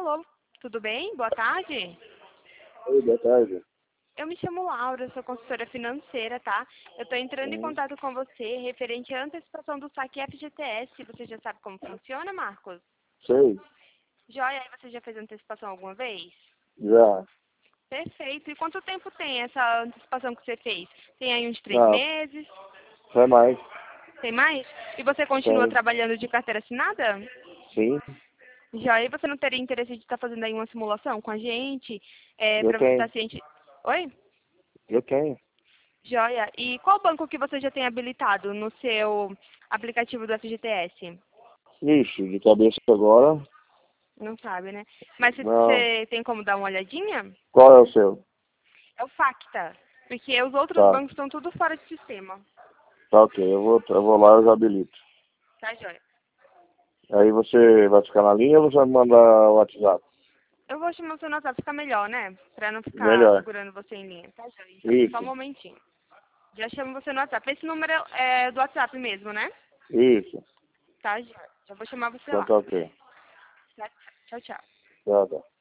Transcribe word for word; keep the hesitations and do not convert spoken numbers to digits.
Alô, tudo bem? Boa tarde. Oi, boa tarde. Eu me chamo Laura, sou consultora financeira, tá? Eu tô entrando em Sim, contato com você referente à antecipação do saque F G T S. Você já sabe como funciona, Marcos? sei, Joia, aí você já fez antecipação alguma vez? já. Perfeito. E quanto tempo tem essa antecipação que você fez? Tem aí uns três Não, meses? vai mais. Tem mais? E você continua Tem, trabalhando de carteira assinada? sim, Joia, você não teria interesse de estar fazendo aí uma simulação com a gente? É, eu para você estar tenho, ciente... Oi? eu tenho. Joia. E qual banco que você já tem habilitado no seu aplicativo do F G T S? Ixi, de cabeça agora, Não sabe, né? Mas se não. você tem como dar uma olhadinha? Qual é o seu? É o Facta. Porque os outros Tá, bancos estão tudo fora de sistema. tá ok, eu vou, eu vou lá e eu habilito. Tá, joia? Aí você vai ficar na linha ou você vai me mandar o WhatsApp? Eu vou chamar o seu WhatsApp, fica melhor, né? Pra não ficar Melhor. segurando você em linha. Tá, joia? Então, só um Isso, momentinho. Já chamo você no WhatsApp. Esse número é é do WhatsApp mesmo, né? isso. Tá, joia? Já vou chamar você Então lá. tá ok. Tá? Tchau, tchau. Tá, tá.